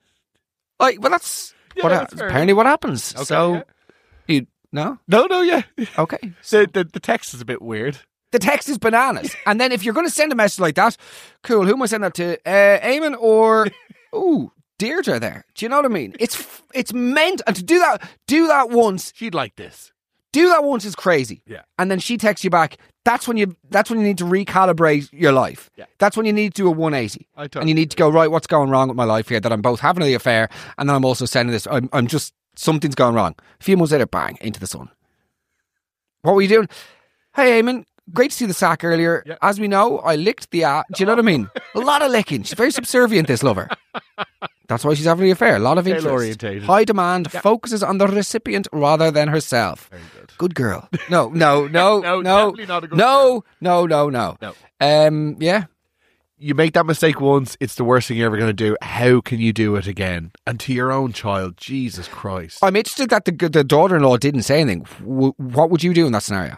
Like, well, that's Yeah, what that's ha- fair apparently what happens. Okay, so yeah. you no, No, no, yeah. okay. So the, the text is a bit weird. The text is bananas. And then if you're going to send a message like that, cool, who am I sending that to? Uh, Eamon or, ooh, Deirdre there. Do you know what I mean? It's it's meant, and to do that, do that once, She'd like this. do that once is crazy. Yeah. And then she texts you back. That's when you that's when you need to recalibrate your life. Yeah. That's when you need to do a one eighty. I totally And you need to go, right, what's going wrong with my life here? That I'm both having the affair and then I'm also sending this. I'm, I'm just, something's gone wrong. A few months later, bang, into the sun. What were you doing? Hey, Eamon. Great to see the sack earlier. Yeah. As we know, I licked the ass. Do you know what I mean? A lot of licking. She's very subservient, this lover. That's why she's having the affair. A lot of interest. Tail-orientated. High demand, Yeah. focuses on the recipient rather than herself. Very good. Good girl. No, no, no, No, no, definitely not a good no, no, no, no, No. Um, yeah. You make that mistake once, it's the worst thing you're ever going to do. How can you do it again? And to your own child, Jesus Christ. I'm interested that the the daughter-in-law didn't say anything. W- what would you do in that scenario?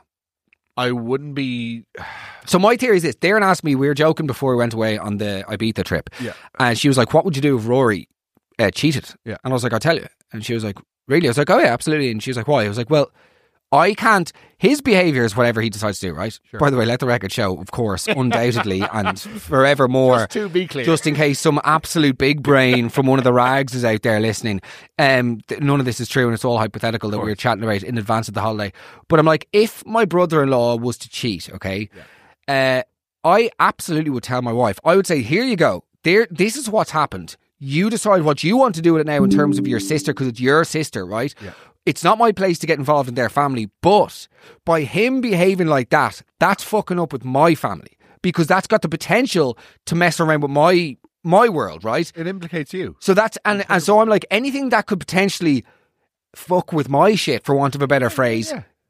I wouldn't be... So my theory is this. Darren asked me, we were joking before we went away on the Ibiza trip. Yeah. And she was like, what would you do if Rory uh, cheated? Yeah. And I was like, I'll tell you. And she was like, really? I was like, oh yeah, absolutely. And she was like, why? I was like, well, I can't... His behaviour is whatever he decides to do, right? Sure. By the way, let the record show, of course, undoubtedly and forevermore. Just to be clear. Just in case some absolute big brain from one of the rags is out there listening. Um, th- none of this is true and it's all hypothetical that we were chatting about in advance of the holiday. But I'm like, if my brother-in-law was to cheat, okay, uh, I absolutely would tell my wife. I would say, here you go. There, this is what's happened. You decide what you want to do with it now in terms of your sister, because it's your sister, right? Yeah. It's not my place to get involved in their family, but by him behaving like that, that's fucking up with my family, because that's got the potential to mess around with my my world, right? It implicates you. So that's and, and so I'm like, anything that could potentially fuck with my shit, for want of a better phrase, Yeah.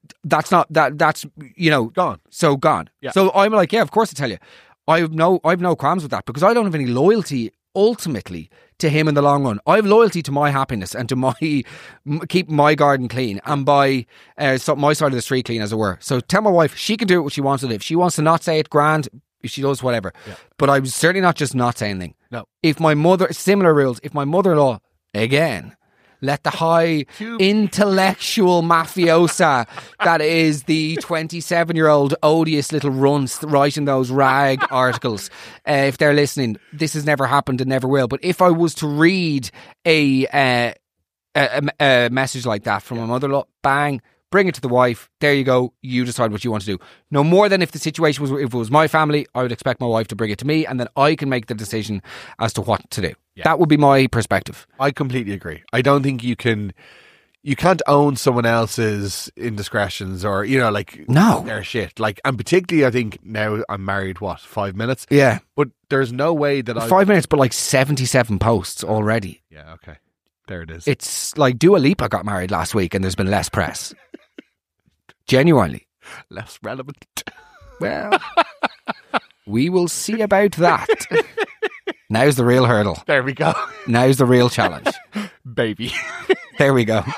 that's not that that's you know Gone. So gone. Yeah. So I'm like, yeah, of course I tell you. I have no I have no qualms with that because I don't have any loyalty ultimately to him in the long run. I have loyalty to my happiness and to my m- keep my garden clean and by uh, so my side of the street clean, as it were. So tell my wife she can do it what she wants to do. If she wants to not say it, grand. If she does, whatever. Yeah. But I'm certainly not just not saying anything. No. If my mother, similar rules. If my mother-in-law again let the high Two- intellectual mafiosa that is the twenty-seven-year-old odious little runts writing those rag articles, uh, if they're listening, this has never happened and never will. But if I was to read a uh, a, a, a message like that from yeah. my mother-in-law, bang, bring it to the wife. There you go. You decide what you want to do. No more than if the situation was, if it was my family, I would expect my wife to bring it to me and then I can make the decision as to what to do. Yeah. That would be my perspective. I completely agree. I don't think you can, you can't own someone else's indiscretions or, you know, like no. their shit. Like, and particularly I think now I'm married, what, five minutes? Yeah. But there's no way that I... Five minutes, but like seventy-seven posts already. Yeah, okay. There it is. It's like Dua Lipa got married last week and there's been less press. Genuinely. Less relevant. Well, we will see about that. Now's the real hurdle. There we go. Now's the real challenge. Baby. There we go.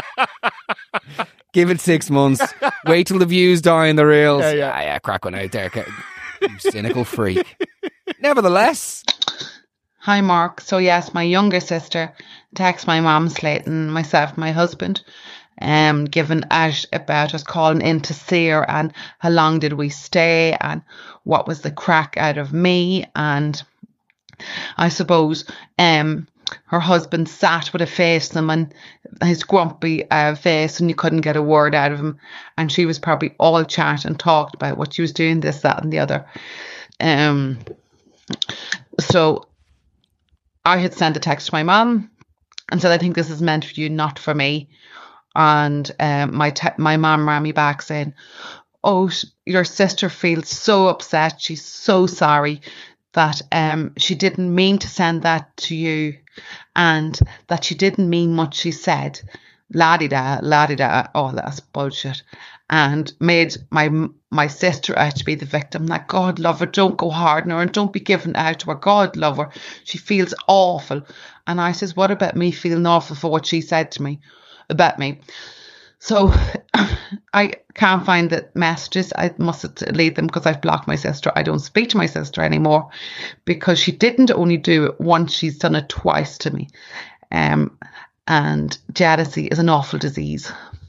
Give it six months. Wait till the views die in the reels. Yeah, yeah. Ah, yeah, crack one out there. You cynical freak. Nevertheless. Hi, Mark. So, yes, my younger sister texted my mum, Slayton, myself, my husband, um, giving out about us calling in to see her and how long did we stay and what was the crack out of me. And I suppose um, her husband sat with a face on him and his grumpy uh, face and you couldn't get a word out of him. And she was probably all chat and talked about what she was doing, this, that and the other. Um, so... I had sent a text to my mum and said, I think this is meant for you, not for me. And um, my te- my mum ran me back saying, oh, sh- your sister feels so upset. She's so sorry that um, she didn't mean to send that to you and that she didn't mean what she said. La-di-da, la-di-da. Oh, that's bullshit. And made my my sister out to be the victim. Like, God love her, don't go hard on her and don't be giving out to her. God love her. She feels awful. And I says, what about me feeling awful for what she said to me about me? So I can't find the messages. I must delete them because I've blocked my sister. I don't speak to my sister anymore because she didn't only do it once, she's done it twice to me. Um, and jealousy is an awful disease.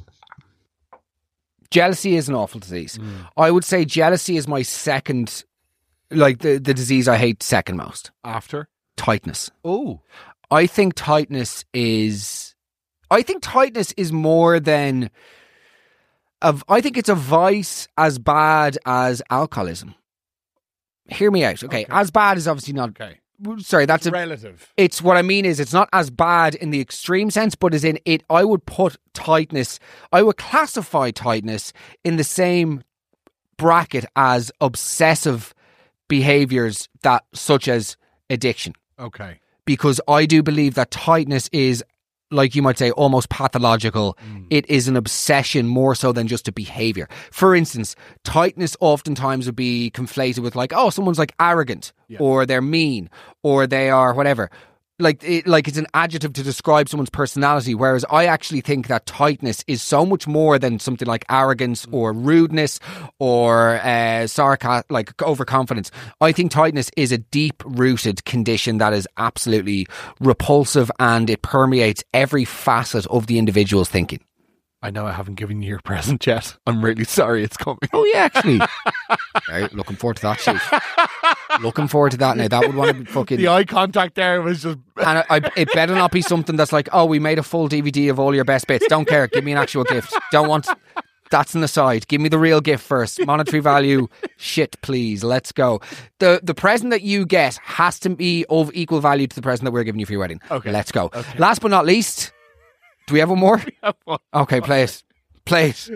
Jealousy is an awful disease. Mm. I would say jealousy is my second, like the, the disease I hate second most. After? Tightness. Oh. I think tightness is, I think tightness is more than, of. I think it's a vice as bad as alcoholism. Hear me out. Okay. okay. As bad is obviously not. Okay. Sorry, that's it's a, relative. It's what I mean is it's not as bad in the extreme sense, but as in it, I would put tightness, I would classify tightness in the same bracket as obsessive behaviors that, such as addiction. Okay. Because I do believe that tightness is, like you might say, almost pathological. Mm. It is an obsession more so than just a behaviour. For instance, tightness oftentimes would be conflated with like, oh, someone's like arrogant yeah. or they're mean or they are whatever. Like, it, like it's an adjective to describe someone's personality, whereas I actually think that tightness is so much more than something like arrogance or rudeness or uh, sarcasm, like overconfidence. I think tightness is a deep-rooted condition that is absolutely repulsive and it permeates every facet of the individual's thinking. I know I haven't given you your present yet. I'm really sorry it's coming. Oh, yeah, actually. Right, looking forward to that shit. Looking forward to that now. That would want to be fucking... The eye contact there was just... And I, I, it better not be something that's like, oh, we made a full D V D of all your best bits. Don't care. Give me an actual gift. Don't want... That's an aside. Give me the real gift first. Monetary value. Shit, please. Let's go. The the present that you get has to be of equal value to the present that we're giving you for your wedding. Okay. Let's go. Okay. Last but not least... Do we have one more? We have one. Okay, play it. Play it.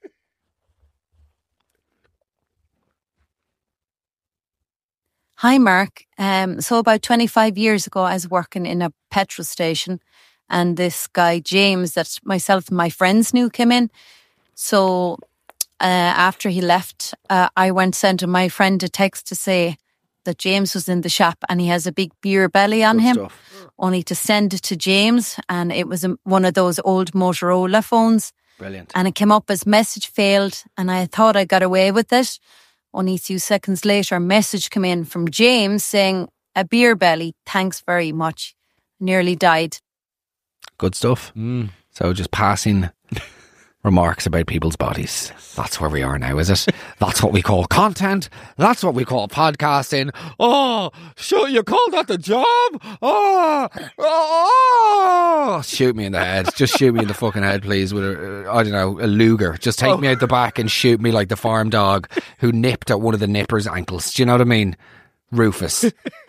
Hi, Mark. Um, so about twenty-five years ago, I was working in a petrol station and this guy, James, that myself and my friends knew came in. So uh, after he left, uh, I went sent my friend a text to say that James was in the shop and he has a big beer belly on Good him. stuff. Only to send it to James, and it was a, one of those old Motorola phones. Brilliant. And it came up as message failed, and I thought I got away with it. Only a few seconds later, a message came in from James saying, "A beer belly, thanks very much. Nearly died." Good stuff. Mm. So just passing remarks about people's bodies. That's where we are now, is it? That's what we call content. That's what we call podcasting. Oh, sure, you call that the job? Oh, oh, oh. Shoot me in the head. Just shoot me in the fucking head, please, with a, uh, I don't know, a Luger. Just take Oh. me out the back and shoot me like the farm dog who nipped at one of the nipper's ankles. Do you know what I mean? Rufus.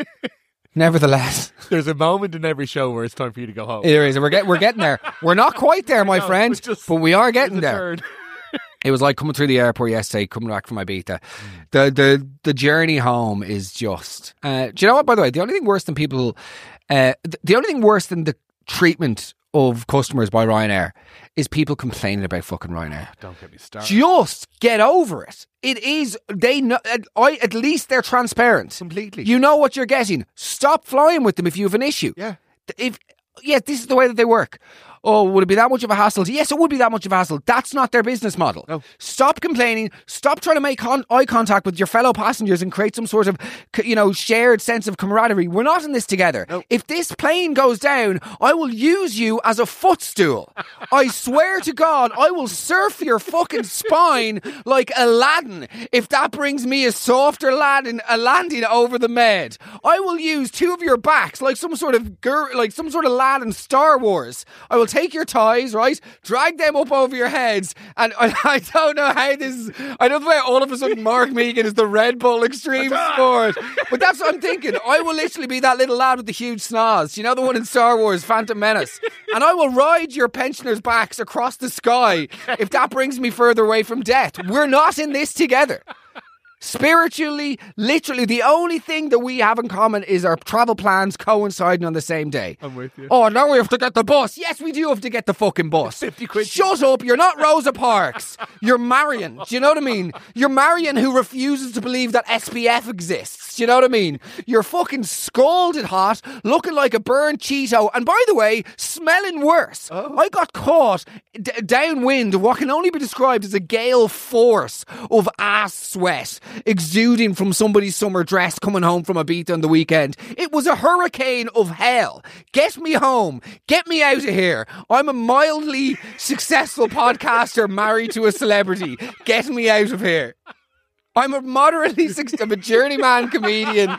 Nevertheless, There's a moment in every show where it's time for you to go home. there is. We're, get, we're getting there. We're not quite there, my No, friend, it's just- but we are There's getting a there. turn. It was like coming through the airport yesterday, coming back from Ibiza. The the the journey home is just. Uh, do you know what? By the way, the only thing worse than people, uh, th- the only thing worse than the treatment of customers by Ryanair is people complaining about fucking Ryanair. Don't get me started. Just get over it. It is they know. uh, I at least they're transparent. Completely. You know what you're getting. Stop flying with them if you have an issue. Yeah. If yeah, this is the way that they work. Oh, would it be that much of a hassle? Yes, it would be that much of a hassle. That's not their business model. No. Stop complaining. Stop trying to make con- eye contact with your fellow passengers and create some sort of, c- you know, shared sense of camaraderie. We're not in this together. No. If this plane goes down, I will use you as a footstool. I swear to God, I will surf your fucking spine like Aladdin if that brings me a softer landing, a landing over the med. I will use two of your backs like some sort of gir- like some sort of lad in Star Wars. I will take your ties, right? Drag them up over your heads, and I, I don't know how this is. I don't know why all of a sudden Mark Megan is the Red Bull Extreme Sport, but that's what I'm thinking. I will literally be that little lad with the huge snaz. You know the one in Star Wars, Phantom Menace, and I will ride your pensioners' backs across the sky if that brings me further away from death. We're not in this together. Spiritually, literally, the only thing that we have in common is our travel plans coinciding on the same day. I'm with you. Oh, now we have to get the bus. Yes, we do have to get the fucking bus. fifty quid. Shut up. You're not Rosa Parks. You're Marion. Do you know what I mean? You're Marion who refuses to believe that S P F exists. Do you know what I mean? You're fucking scalded hot, looking like a burnt Cheeto, and by the way, smelling worse. Oh. I got caught d- downwind of what can only be described as a gale force of ass sweat exuding from somebody's summer dress coming home from Ibiza on the weekend. It was a hurricane of hell. Get me home. Get me out of here. I'm a mildly successful podcaster married to a celebrity. Get me out of here. I'm a moderately successful, I'm a journeyman comedian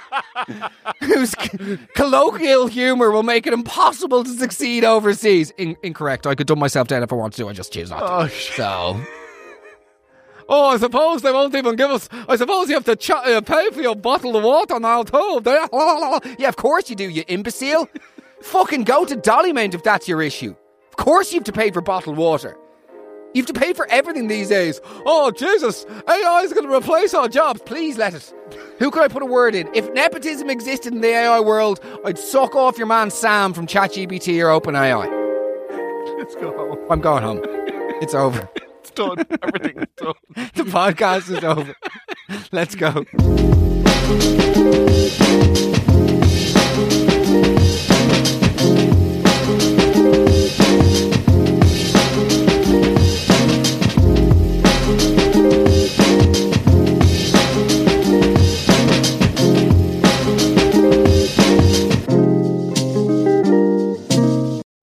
whose c- colloquial humour will make it impossible to succeed overseas. In- incorrect. I could dumb myself down if I wanted to. I just choose not to. Oh, shit. So... Oh, I suppose they won't even give us... I suppose you have to ch- uh, pay for your bottle of water now too. Yeah, of course you do, you imbecile. Fucking go to Dollymount if that's your issue. Of course you have to pay for bottled water. You have to pay for everything these days. Oh, Jesus, A I is going to replace our jobs. Please let it. Who could I put a word in? If nepotism existed in the A I world, I'd suck off your man Sam from ChatGPT or OpenAI. Let's go home. I'm going home. It's over. It's done. Everything's done. The podcast is over. Let's go.